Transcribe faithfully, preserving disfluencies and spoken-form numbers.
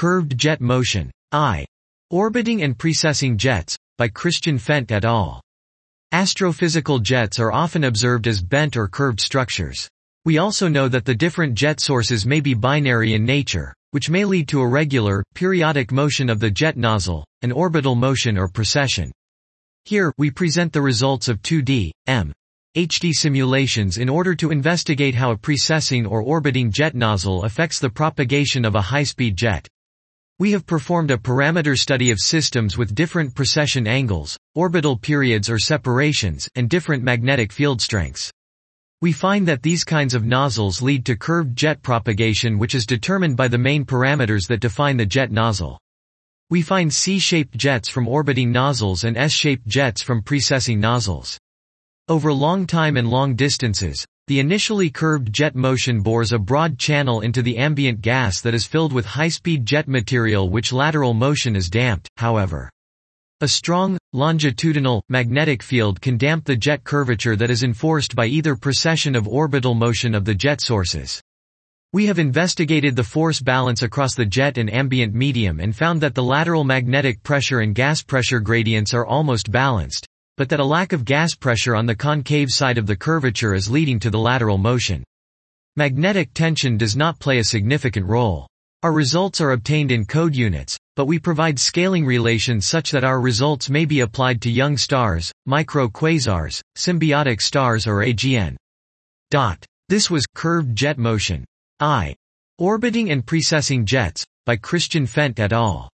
Curved jet motion. I. Orbiting and precessing jets, by Christian Fent et al. Astrophysical jets are often observed as bent or curved structures. We also know that the different jet sources may be binary in nature, which may lead to irregular, periodic motion of the jet nozzle, an orbital motion or precession. Here, we present the results of two D, M. H D simulations in order to investigate how a precessing or orbiting jet nozzle affects the propagation of a high-speed jet. We have performed a parameter study of systems with different precession angles, orbital periods or separations, and different magnetic field strengths. We find that these kinds of nozzles lead to curved jet propagation, which is determined by the main parameters that define the jet nozzle. We find C-shaped jets from orbiting nozzles and S-shaped jets from precessing nozzles. Over long time and long distances, the initially curved jet motion bores a broad channel into the ambient gas that is filled with high-speed jet material, which lateral motion is damped, however. A strong, longitudinal, magnetic field can damp the jet curvature that is enforced by either precession of orbital motion of the jet sources. We have investigated the force balance across the jet and ambient medium and found that the lateral magnetic pressure and gas pressure gradients are almost balanced, but that a lack of gas pressure on the concave side of the curvature is leading to the lateral motion. Magnetic tension does not play a significant role. Our results are obtained in code units, but we provide scaling relations such that our results may be applied to young stars, micro-quasars, symbiotic stars or A G N. Dot. This was Curved Jet Motion. I. Orbiting and Precessing Jets, by Christian Fent et al.